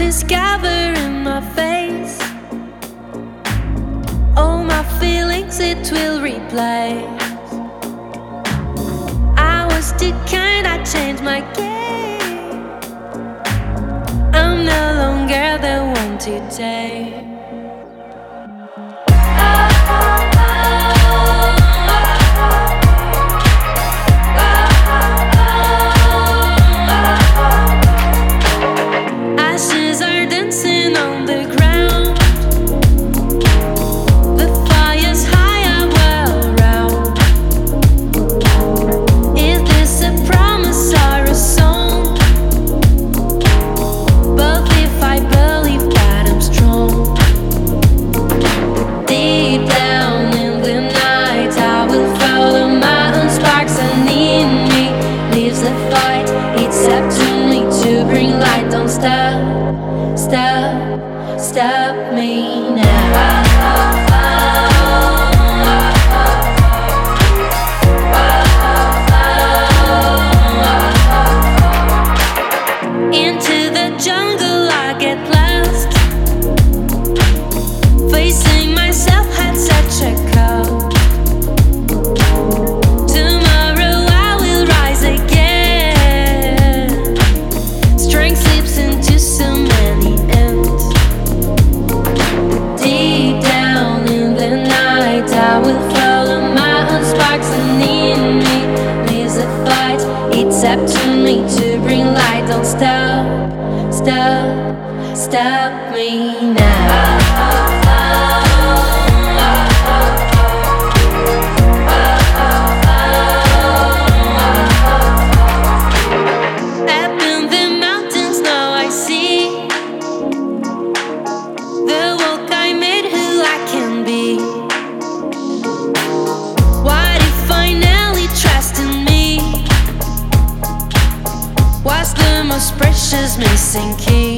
discover in my face all my feelings it will replace. I was too kind, I changed my game. I'm no longer the one to take. Ashes are dancing on the ground. The fire's high up well around. Is this a promise or a song? Both if I believe that I'm strong. Deep down in the night I will follow my own sparks, and in me lives a fight. It's up to me to bring light. Don't stop, stop, stop me now. Into the jungle I get lost. Facing myself had such a cost. Tomorrow I will rise again. Strength slips into so many ends. Deep down in the night I will follow my own sparks, and in me lives a fight. It's up to me to bring light. Don't stop, stop, stop me now. Up in the mountains now I see the world I made, who I can be. What if finally trust in me was the most precious missing key?